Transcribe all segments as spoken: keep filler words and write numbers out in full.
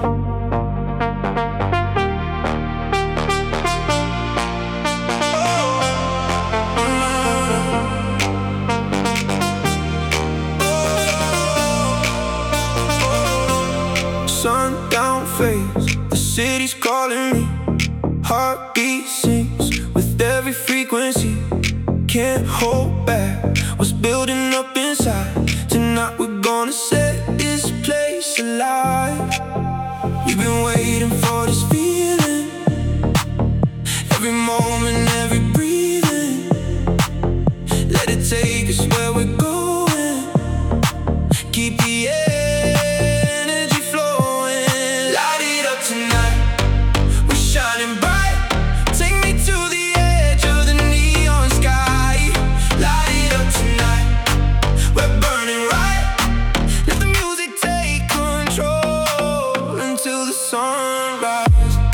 Sundown fades, the city's calling me. Heartbeat sings with every frequency. Can't hold back what's building up inside. Tonight we're gonna set this place alive. We've been waiting for this feeling. Every moment, every breathing. Let it take us where we're going. Keep the energy flowing. Light it up tonight, we're shining bright. Take me to the edge of the neon sky. Light it up tonight, we're burning right. Let the music take control until the sunrise.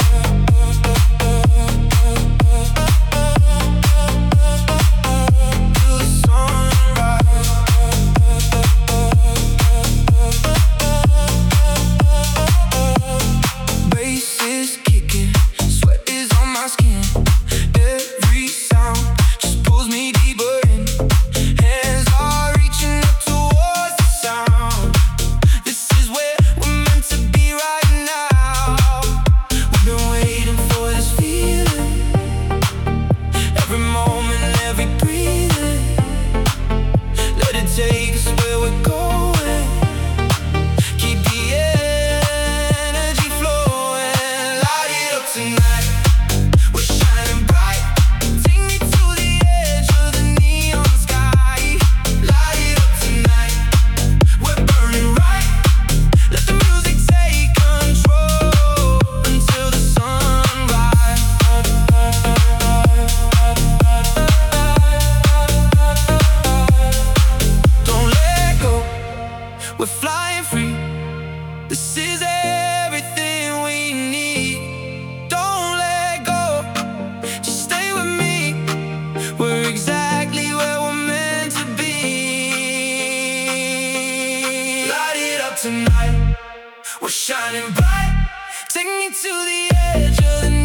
Take us where we're going. Keep the energy flowing. Light it up tonight, we're shining bright. Take me to the edge of the neon sky. Light it up tonight, we're burning right. Let the music take control until the sunrise. We're flying free. This is everything we need. Don't let go, just stay with me. We're exactly where we're meant to be. Light it up tonight, we're shining bright. Take me to the edge of the